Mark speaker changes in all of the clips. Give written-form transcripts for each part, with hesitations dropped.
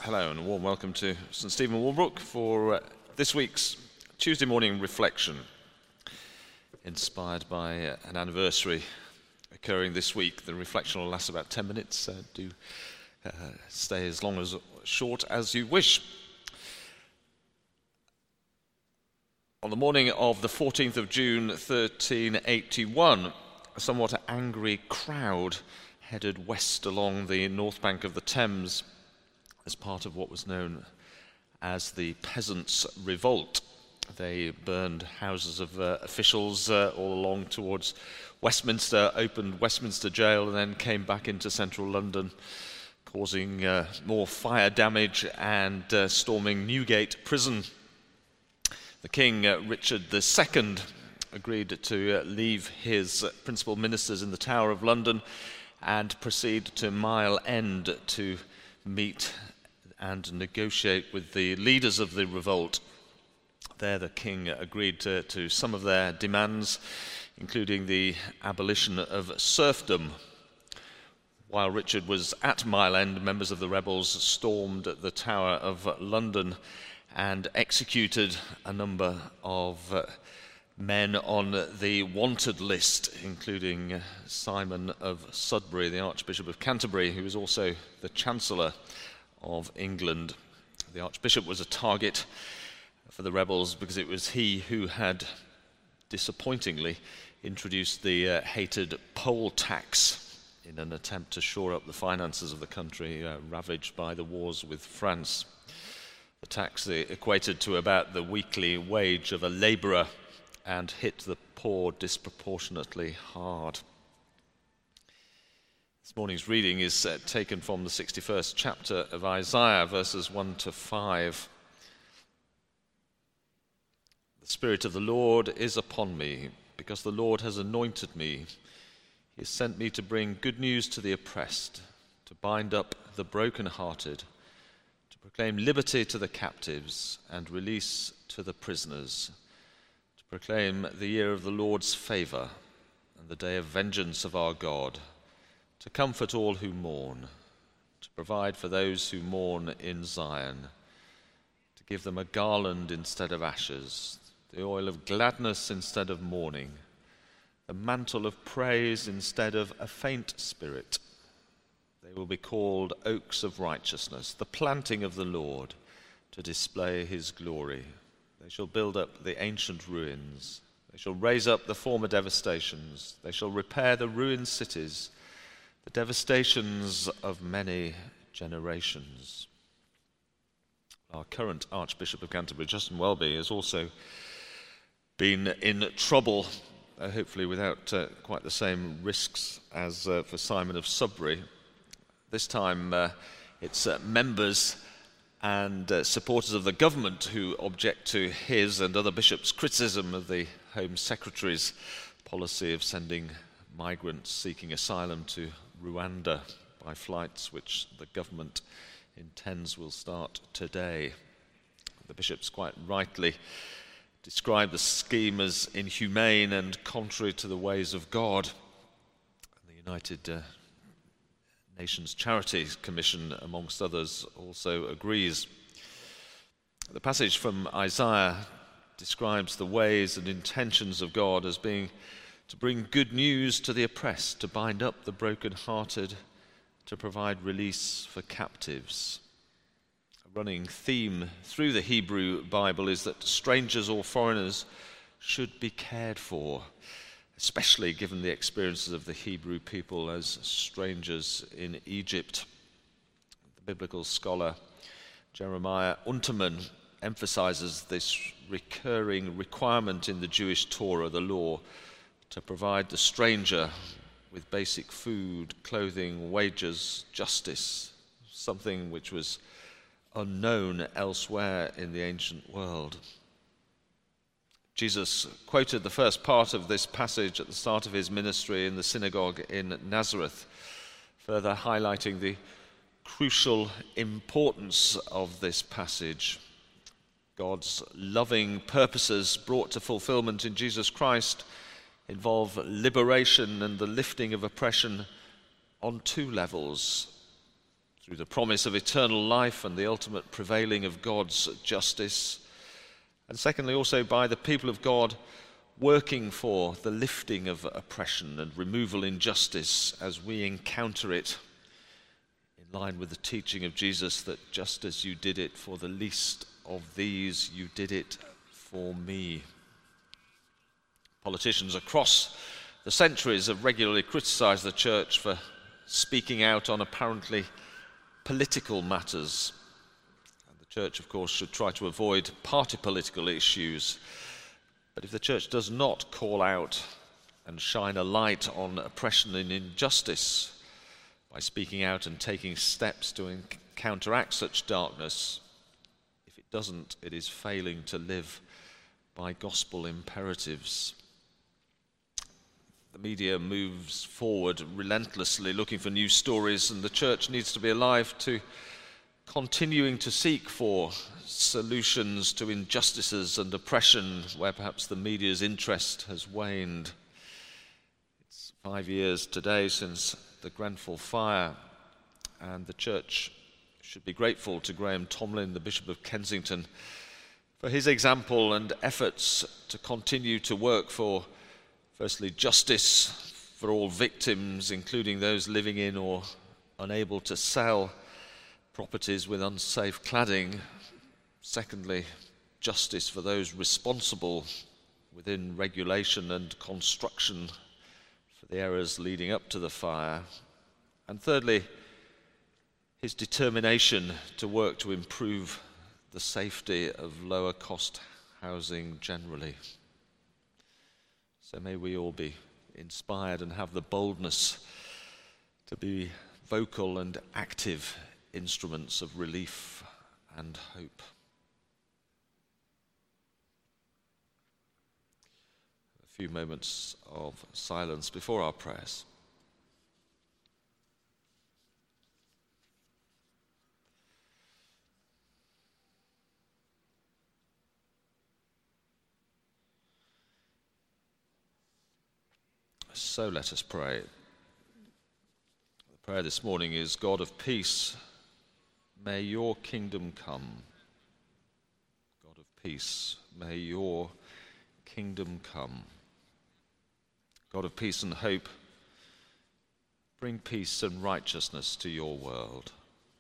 Speaker 1: Hello and a warm welcome to St Stephen Walbrook for this week's Tuesday morning reflection, inspired by an anniversary occurring this week. The reflection will last about 10 minutes. Do stay as long as short as you wish. On the morning of the 14th of June 1381, a somewhat angry crowd headed west along the north bank of the Thames as part of what was known as the Peasants' Revolt. They burned houses of officials all along towards Westminster, opened Westminster Jail, and then came back into central London, causing more fire damage and storming Newgate Prison. The King, Richard II, agreed to leave his principal ministers in the Tower of London and proceed to Mile End to meet and negotiate with the leaders of the revolt. There the king agreed to some of their demands, including the abolition of serfdom. While Richard was at Mile End, members of the rebels stormed the Tower of London and executed a number of men on the wanted list, including Simon of Sudbury, the Archbishop of Canterbury, who was also the Chancellor of England. The Archbishop was a target for the rebels because it was he who had disappointingly introduced the hated poll tax in an attempt to shore up the finances of the country ravaged by the wars with France. The tax equated to about the weekly wage of a labourer and hit the poor disproportionately hard. This morning's reading is taken from the 61st chapter of Isaiah, verses 1 to 5. The Spirit of the Lord is upon me, because the Lord has anointed me. He has sent me to bring good news to the oppressed, to bind up the brokenhearted, to proclaim liberty to the captives and release to the prisoners, to proclaim the year of the Lord's favour and the day of vengeance of our God, to comfort all who mourn, to provide for those who mourn in Zion, to give them a garland instead of ashes, the oil of gladness instead of mourning, the mantle of praise instead of a faint spirit. They will be called oaks of righteousness, the planting of the Lord, to display his glory. They shall build up the ancient ruins. They shall raise up the former devastations. They shall repair the ruined cities, the devastations of many generations. Our current Archbishop of Canterbury, Justin Welby, has also been in trouble, hopefully without quite the same risks as for Simon of Sudbury. This time it's members and supporters of the government who object to his and other bishops' criticism of the Home Secretary's policy of sending migrants seeking asylum to Rwanda by flights which the government intends will start today. The bishops quite rightly describe the scheme as inhumane and contrary to the ways of God. The United Nations Charities Commission, amongst others, also agrees. The passage from Isaiah describes the ways and intentions of God as being to bring good news to the oppressed, to bind up the brokenhearted, to provide release for captives. A running theme through the Hebrew Bible is that strangers or foreigners should be cared for, especially given the experiences of the Hebrew people as strangers in Egypt. The biblical scholar Jeremiah Unterman emphasizes this recurring requirement in the Jewish Torah, the law, to provide the stranger with basic food, clothing, wages, justice, something which was unknown elsewhere in the ancient world. Jesus quoted the first part of this passage at the start of his ministry in the synagogue in Nazareth, further highlighting the crucial importance of this passage. God's loving purposes brought to fulfillment in Jesus Christ involve liberation and the lifting of oppression on two levels. through the promise of eternal life and the ultimate prevailing of God's justice. And secondly, also by the people of God working for the lifting of oppression and removal injustice as we encounter it, in line with the teaching of Jesus that just as you did it for the least of these, you did it for me. Politicians across the centuries have regularly criticized the church for speaking out on apparently political matters. And the church, of course, should try to avoid party political issues. But if the church does not call out and shine a light on oppression and injustice by speaking out and taking steps to counteract such darkness, if it doesn't, it is failing to live by gospel imperatives. The media moves forward relentlessly looking for new stories, and the church needs to be alive to continuing to seek for solutions to injustices and oppression where perhaps the media's interest has waned. It's 5 years today since the Grenfell fire, and the church should be grateful to Graham Tomlin, the Bishop of Kensington, for his example and efforts to continue to work for, firstly, justice for all victims, including those living in or unable to sell properties with unsafe cladding. Secondly, justice for those responsible within regulation and construction for the errors leading up to the fire. And thirdly, his determination to work to improve the safety of lower cost housing generally. So may we all be inspired and have the boldness to be vocal and active instruments of relief and hope. A few moments of silence before our prayers. So let us pray. The prayer this morning is, God of peace, may your kingdom come. God of peace, may your kingdom come. God of peace and hope, bring peace and righteousness to your world.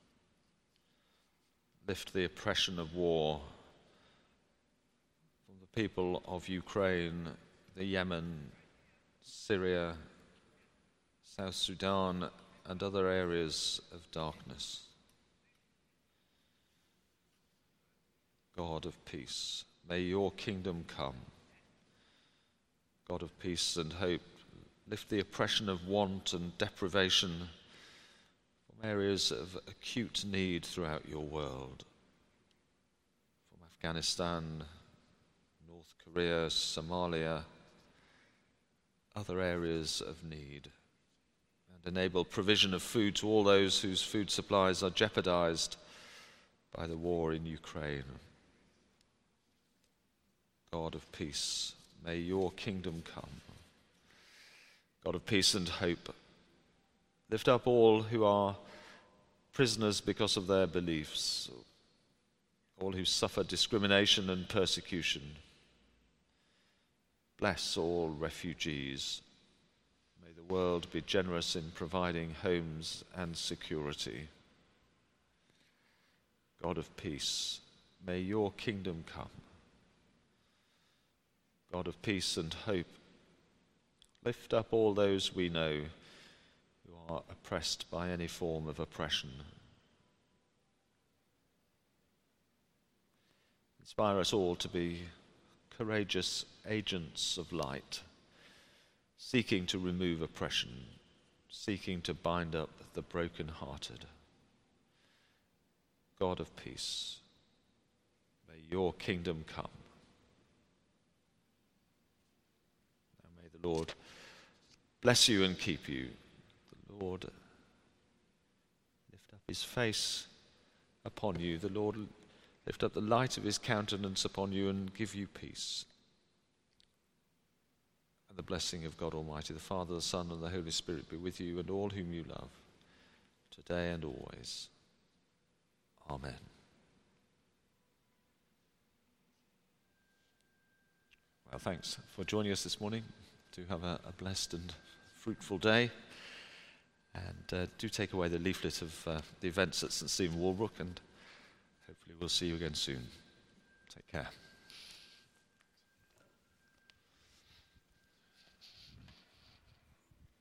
Speaker 1: Lift the oppression of war from the people of Ukraine, the Yemen, Syria, South Sudan, and other areas of darkness. God of peace, may your kingdom come. God of peace and hope, lift the oppression of want and deprivation from areas of acute need throughout your world. From Afghanistan, North Korea, Somalia, other areas of need, and enable provision of food to all those whose food supplies are jeopardized by the war in Ukraine. God of peace, may your kingdom come. God of peace and hope, lift up all who are prisoners because of their beliefs, all who suffer discrimination and persecution. Bless all refugees. May the world be generous in providing homes and security. God of peace, may your kingdom come. God of peace and hope, lift up all those we know who are oppressed by any form of oppression. Inspire us all to be courageous agents of light, seeking to remove oppression, seeking to bind up the broken-hearted. God of peace, may your kingdom come. Now may the Lord bless you and keep you. The Lord lift up his face upon you. The Lord lift up the light of his countenance upon you and give you peace. And the blessing of God Almighty, the Father, the Son, and the Holy Spirit be with you and all whom you love, today and always. Amen. Well, thanks for joining us this morning. Do have a blessed and fruitful day. And do take away the leaflet of the events at St. Stephen Walbrook, and hopefully we'll see you again soon. Take care.